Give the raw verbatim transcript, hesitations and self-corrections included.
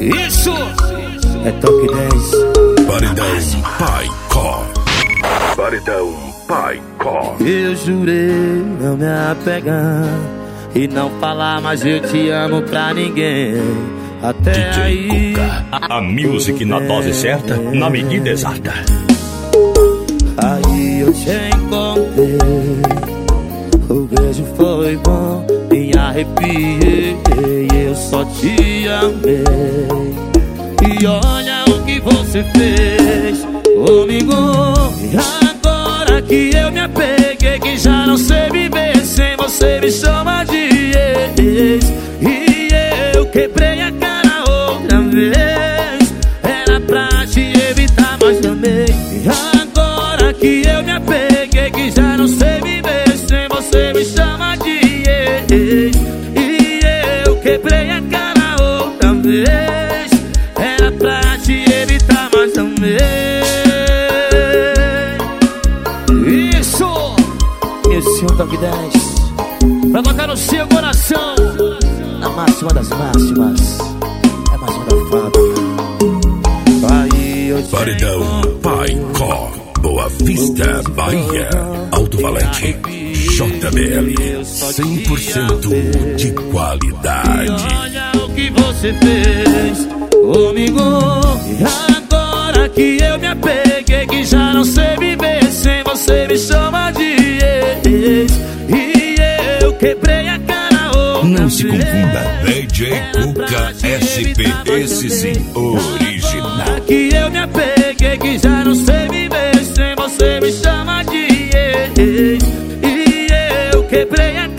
Isso é Toque dez. Paredão Pai Cor. Paredão Pai Cor. Eu jurei não me apegar e não falar mais eu te amo pra ninguém. Até D J aí Cuca, a music na dose certa, na medida exata. Aí eu te encontrei, o beijo foi bom, me arrepiei, eu só te amei. E olha o que você fez comigo. Agora que eu me apeguei, que já não sei viver sem você, me chama de ex. E eu quebrei a cara outra vez, era pra te evitar, mas também. Agora que eu me apeguei, que já não sei viver sem você, me chama de ex. E eu quebrei a cara outra vez, era pra te evitar, mas também. Isso! Esse é o Toque dez pra tocar no seu coração, na máxima das máximas. É mais uma da fábrica. Aí eu te Paredão Pai Cor. Boa Vista, Bahia. Alto Valente, J B L, cem por cento de qualidade. E olha o que você fez comigo. Agora que eu me apeguei, que já não sei viver sem você, me chama de ex. E eu quebrei a cara outra Não se vez. confunda, D J Cuca S P, esse sim, original. Agora que eu me apeguei, que já não sei viver sem você, me chama de ex. E eu quebrei a